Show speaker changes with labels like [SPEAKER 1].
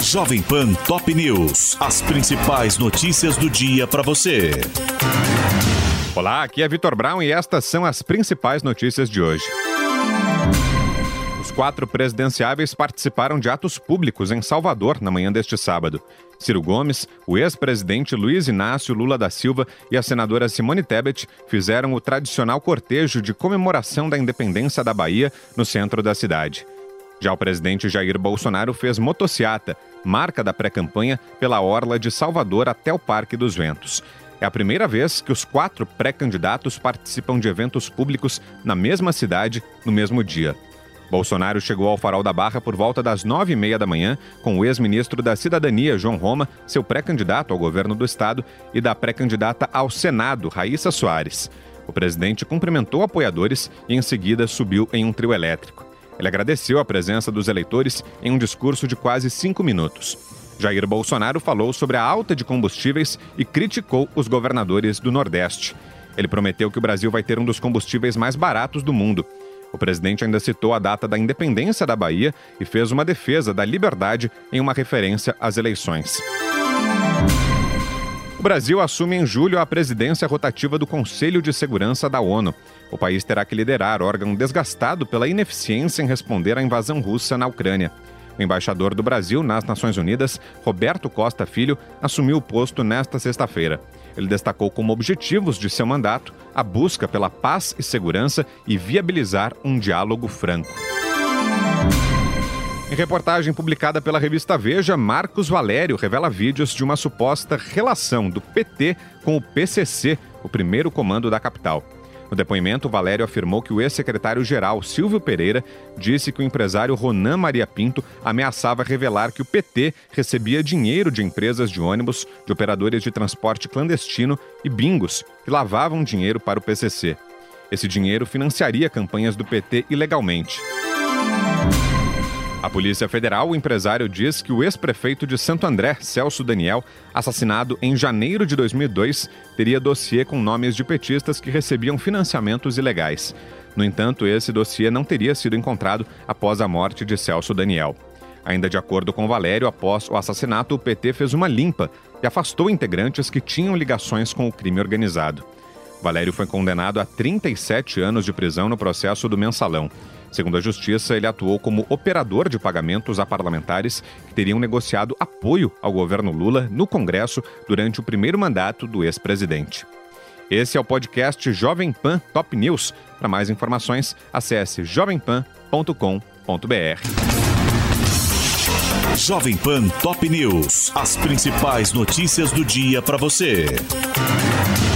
[SPEAKER 1] Jovem Pan Top News. As principais notícias do dia para você.
[SPEAKER 2] Olá, aqui é Vitor Brown e estas são as principais notícias de hoje. Os 4 presidenciáveis participaram de atos públicos em Salvador na manhã deste sábado. Ciro Gomes, o ex-presidente Luiz Inácio Lula da Silva e a senadora Simone Tebet fizeram o tradicional cortejo de comemoração da independência da Bahia no centro da cidade. Já o presidente Jair Bolsonaro fez motociata, marca da pré-campanha, pela orla de Salvador até o Parque dos Ventos. É a primeira vez que os 4 pré-candidatos participam de eventos públicos na mesma cidade, no mesmo dia. Bolsonaro chegou ao Farol da Barra por volta das 9h30 da manhã, com o ex-ministro da Cidadania, João Roma, seu pré-candidato ao governo do estado, e da pré-candidata ao Senado, Raíssa Soares. O presidente cumprimentou apoiadores e, em seguida, subiu em um trio elétrico. Ele agradeceu a presença dos eleitores em um discurso de quase 5 minutos. Jair Bolsonaro falou sobre a alta de combustíveis e criticou os governadores do Nordeste. Ele prometeu que o Brasil vai ter um dos combustíveis mais baratos do mundo. O presidente ainda citou a data da independência da Bahia e fez uma defesa da liberdade em uma referência às eleições. O Brasil assume em julho a presidência rotativa do Conselho de Segurança da ONU. O país terá que liderar órgão desgastado pela ineficiência em responder à invasão russa na Ucrânia. O embaixador do Brasil nas Nações Unidas, Roberto Costa Filho, assumiu o posto nesta sexta-feira. Ele destacou como objetivos de seu mandato a busca pela paz e segurança e viabilizar um diálogo franco. Em reportagem publicada pela revista Veja, Marcos Valério revela vídeos de uma suposta relação do PT com o PCC, o primeiro comando da capital. No depoimento, Valério afirmou que o ex-secretário-geral Silvio Pereira disse que o empresário Ronan Maria Pinto ameaçava revelar que o PT recebia dinheiro de empresas de ônibus, de operadores de transporte clandestino e bingos, que lavavam dinheiro para o PCC. Esse dinheiro financiaria campanhas do PT ilegalmente. A Polícia Federal, o empresário, diz que o ex-prefeito de Santo André, Celso Daniel, assassinado em janeiro de 2002, teria dossiê com nomes de petistas que recebiam financiamentos ilegais. No entanto, esse dossiê não teria sido encontrado após a morte de Celso Daniel. Ainda de acordo com Valério, após o assassinato, o PT fez uma limpa e afastou integrantes que tinham ligações com o crime organizado. Valério foi condenado a 37 anos de prisão no processo do Mensalão. Segundo a Justiça, ele atuou como operador de pagamentos a parlamentares que teriam negociado apoio ao governo Lula no Congresso durante o primeiro mandato do ex-presidente. Esse é o podcast Jovem Pan Top News. Para mais informações, acesse jovempan.com.br.
[SPEAKER 1] Jovem Pan Top News. As principais notícias do dia para você.